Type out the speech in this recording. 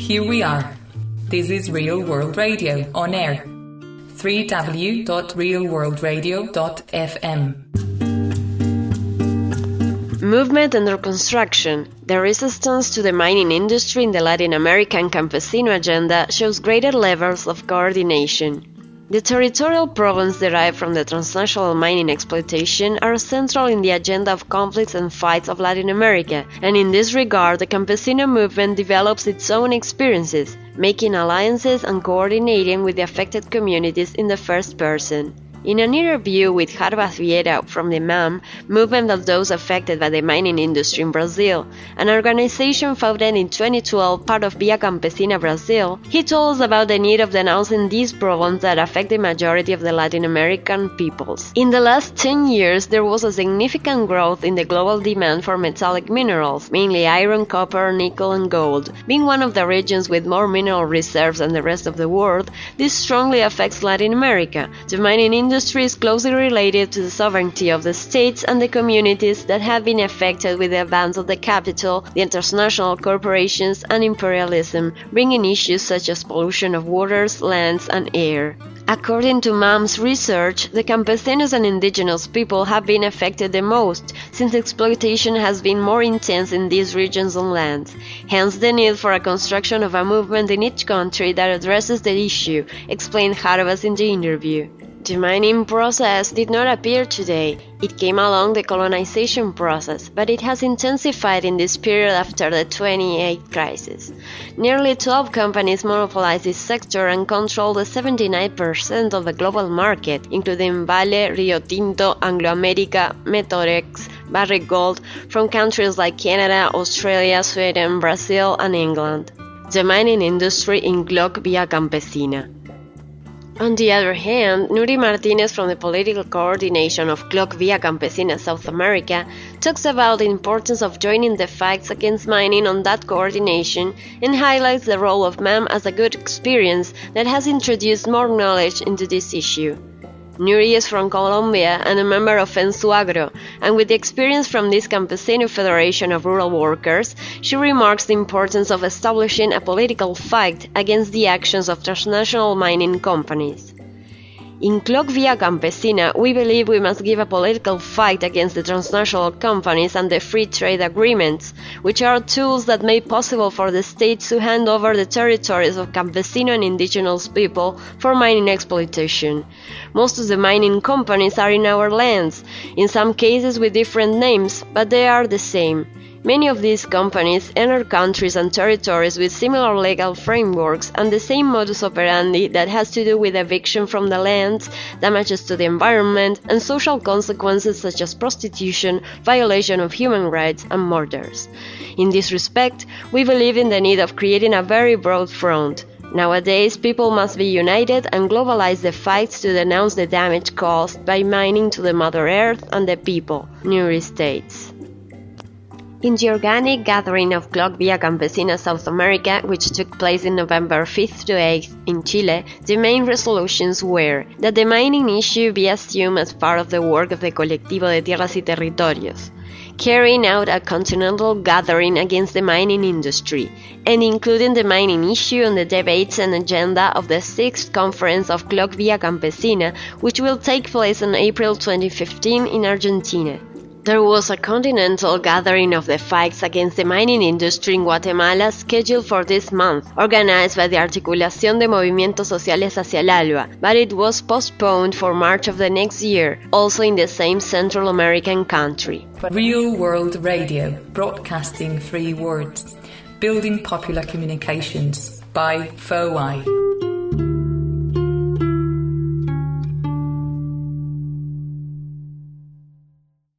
Here we are. This is Real World Radio on air. www.realworldradio.fm. Movement under construction. The resistance to the mining industry in the Latin American campesino agenda shows greater levels of coordination. The territorial problems derived from the transnational mining exploitation are central in the agenda of conflicts and fights of Latin America, and in this regard the campesino movement develops its own experiences, making alliances and coordinating with the affected communities in the first person. In an interview with Jarbas Vieira from the MAM, Movement of Those Affected by the Mining Industry in Brazil, an organization founded in 2012 part of Via Campesina Brazil, he told us about the need of denouncing these problems that affect the majority of the Latin American peoples. In the last 10 years, there was a significant growth in the global demand for metallic minerals, mainly iron, copper, nickel, and gold. Being one of the regions with more mineral reserves than the rest of the world, this strongly affects Latin America. The mining industry is closely related to the sovereignty of the states and the communities that have been affected with the advance of the capital, the international corporations, and imperialism, bringing issues such as pollution of waters, lands, and air. According to MAM's research, the campesinos and indigenous people have been affected the most, since exploitation has been more intense in these regions and lands. Hence the need for a construction of a movement in each country that addresses the issue, explained Jarbas in the interview. The mining process did not appear today. It came along the colonization process, but it has intensified in this period after the 28 crisis. Nearly 12 companies monopolize this sector and control the 79% of the global market, including Vale, Rio Tinto, Anglo America, Metorex, Barrick Gold, from countries like Canada, Australia, Sweden, Brazil, and England. The mining industry in GLOC Via Campesina. On the other hand, Nuri Martinez from the Political Coordination of GLOC Via Campesina South America talks about the importance of joining the fights against mining on that coordination and highlights the role of MAM as a good experience that has introduced more knowledge into this issue. Nuri is from Colombia and a member of FENSUAGRO, and with the experience from this Campesino Federation of Rural Workers, she remarks the importance of establishing a political fight against the actions of transnational mining companies. In GLOC Via Campesina, we believe we must give a political fight against the transnational companies and the free trade agreements, which are tools that make possible for the states to hand over the territories of campesino and indigenous people for mining exploitation. Most of the mining companies are in our lands, in some cases with different names, but they are the same. Many of these companies enter countries and territories with similar legal frameworks and the same modus operandi that has to do with eviction from the lands, damages to the environment, and social consequences such as prostitution, violation of human rights, and murders. In this respect, we believe in the need of creating a very broad front. Nowadays, people must be united and globalize the fights to denounce the damage caused by mining to the Mother Earth and the people, Nuri states. In the organic gathering of GLOC Via Campesina South America, which took place in November 5th to 8th in Chile, the main resolutions were that the mining issue be assumed as part of the work of the Colectivo de Tierras y Territorios, carrying out a continental gathering against the mining industry, and including the mining issue on the debates and agenda of the 6th Conference of GLOC Via Campesina, which will take place in April 2015 in Argentina. There was a continental gathering of the fights against the mining industry in Guatemala scheduled for this month, organized by the Articulación de Movimientos Sociales hacia el ALBA, but it was postponed for March of the next year, also in the same Central American country. Real World Radio, broadcasting 3 words, building popular communications by FOI.